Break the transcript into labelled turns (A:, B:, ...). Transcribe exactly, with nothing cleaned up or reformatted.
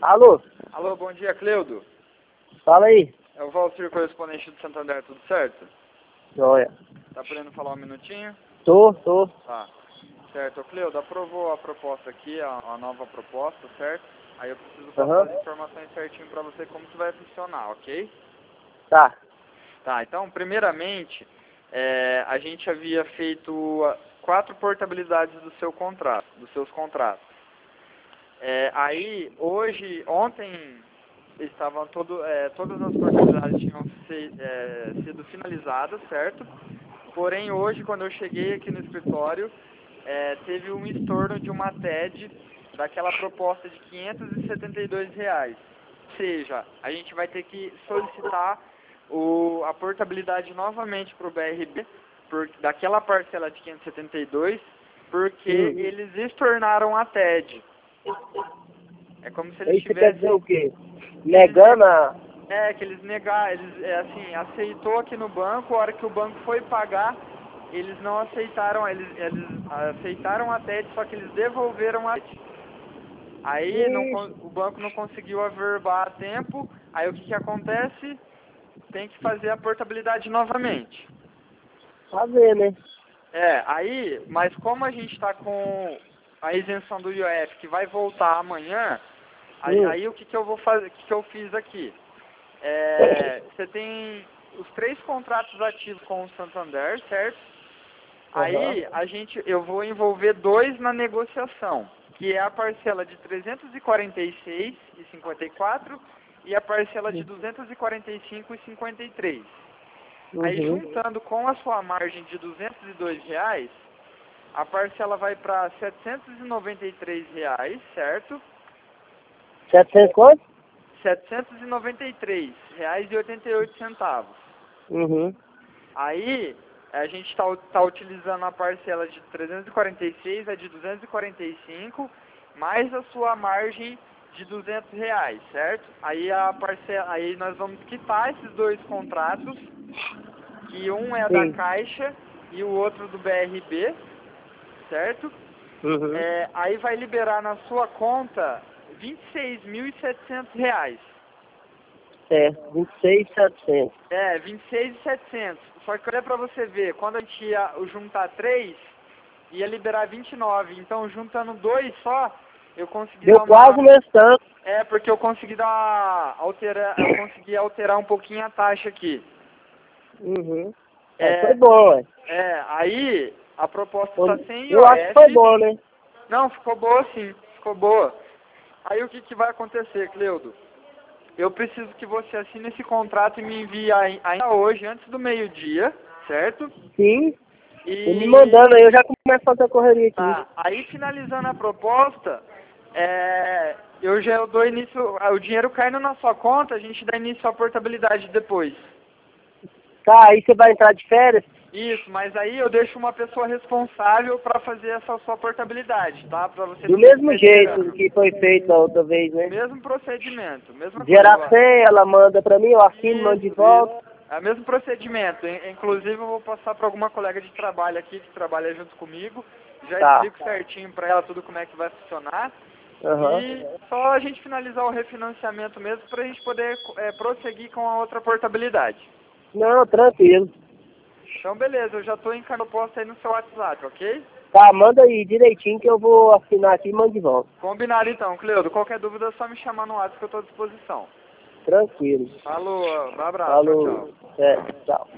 A: Alô?
B: Alô, bom dia, Cleudo.
A: Fala aí.
B: É o Valcir, correspondente do Santander, tudo certo?
A: Joia.
B: Tá podendo falar um minutinho?
A: Tô, tô.
B: Tá. Certo, Cleudo, aprovou a proposta aqui, a, a nova proposta, certo? Aí eu preciso passar
A: Aham.
B: as informações certinho pra você como que vai funcionar, ok?
A: Tá.
B: Tá, então, primeiramente, é, a gente havia feito ah, quatro portabilidades do seu contrato, dos seus contratos. É, aí, hoje, ontem, estavam todo, é, todas as portabilidades tinham se, é, sido finalizadas, certo? Porém, hoje, quando eu cheguei aqui no escritório, é, teve um estorno de uma T E D daquela proposta de quinhentos e setenta e dois reais. Ou seja, a gente vai ter que solicitar o, a portabilidade novamente para o B R B, por, daquela parcela de quinhentos e setenta e dois, porque
A: Hum.
B: eles estornaram a T E D. É como se eles
A: Isso quer dizer
B: tivessem...
A: o quê? Negando a...
B: É, que eles negaram, eles, é, assim, aceitou aqui no banco, a hora que o banco foi pagar, eles não aceitaram, eles, eles aceitaram a T E D, só que eles devolveram a T E D. Aí não, con-
A: Ixi,
B: o banco não conseguiu averbar a tempo, aí o que que acontece? Tem que fazer a portabilidade novamente.
A: tá vendo, né?
B: É, aí, mas como a gente está com a isenção do I O F que vai voltar amanhã, aí,
A: Hum.
B: aí o que que eu vou fazer, o que que eu fiz aqui? É, você tem os três contratos ativos com o Santander, certo?
A: Aham.
B: Aí a gente, eu vou envolver dois na negociação, que é a parcela de trezentos e quarenta e seis reais e cinquenta e quatro e a parcela de duzentos e quarenta e cinco reais e cinquenta e três. Aí
A: Uhum.
B: juntando com a sua margem de duzentos e dois reais, a parcela vai para setecentos e noventa e três reais, certo?
A: setecentos quanto?
B: setecentos e noventa e três reais e oitenta e oito centavos.
A: Uhum.
B: Aí a gente está tá utilizando a parcela de trezentos e quarenta e seis, a de duzentos e quarenta e cinco, mais a sua margem de duzentos reais, certo? Aí a parcela, aí nós vamos quitar esses dois contratos, que um é da
A: Sim.
B: Caixa e o outro do B R B, certo?
A: Uhum.
B: É, aí vai liberar na sua conta vinte e seis mil e setecentos reais.
A: Certo. vinte e seis mil e setecentos.
B: É, vinte e seis mil e setecentos. Só que olha pra você ver, quando a gente ia juntar três, ia liberar vinte e nove. Então, juntando dois só, eu consegui
A: Deu
B: dar
A: quase
B: uma...
A: o mesmo tanto.
B: É, porque eu consegui dar... Alterar... Eu consegui alterar um pouquinho a taxa aqui.
A: Uhum. É, foi
B: É,
A: bom, ué.
B: é, aí a proposta está sem
A: Eu acho que foi
B: I O F.
A: bom, né?
B: Não, ficou boa sim, ficou boa. Aí o que, que vai acontecer, Cleudo? Eu preciso que você assine esse contrato e me envie ai- ainda hoje, antes do meio-dia, certo?
A: Sim. E me
B: E
A: mandando aí, eu já começo a fazer a correria aqui.
B: tá, aí finalizando a proposta, é, eu já dou início, ah, o dinheiro caindo na sua conta, a gente dá início à portabilidade depois.
A: Tá, aí você vai entrar de férias?
B: Isso, mas aí eu deixo uma pessoa responsável para fazer essa sua portabilidade, tá? Para você
A: Do
B: não ter que
A: mesmo
B: ficar
A: jeito
B: esperando.
A: que foi feito da outra vez, né?
B: Mesmo procedimento, mesma coisa.
A: Gerar
B: Ó.
A: senha, ela manda pra mim, eu assino, mando de
B: Isso,
A: volta.
B: isso. É o mesmo procedimento. In- Inclusive eu vou passar para alguma colega de trabalho aqui que trabalha junto comigo. Já
A: Tá.
B: explico certinho para ela tudo como é que vai funcionar.
A: Aham.
B: E só a gente finalizar o refinanciamento mesmo para a gente poder é, prosseguir com a outra portabilidade.
A: Não, tranquilo.
B: Então beleza, eu já estou encaminhando a proposta aí no seu WhatsApp, ok?
A: Tá, manda aí direitinho que eu vou assinar aqui e mando de volta.
B: Combinado então, Cleudo. Qualquer dúvida é só me chamar no WhatsApp que eu estou à disposição.
A: Tranquilo.
B: Falou, um abraço, tchau, tchau.
A: Falou. É, tchau.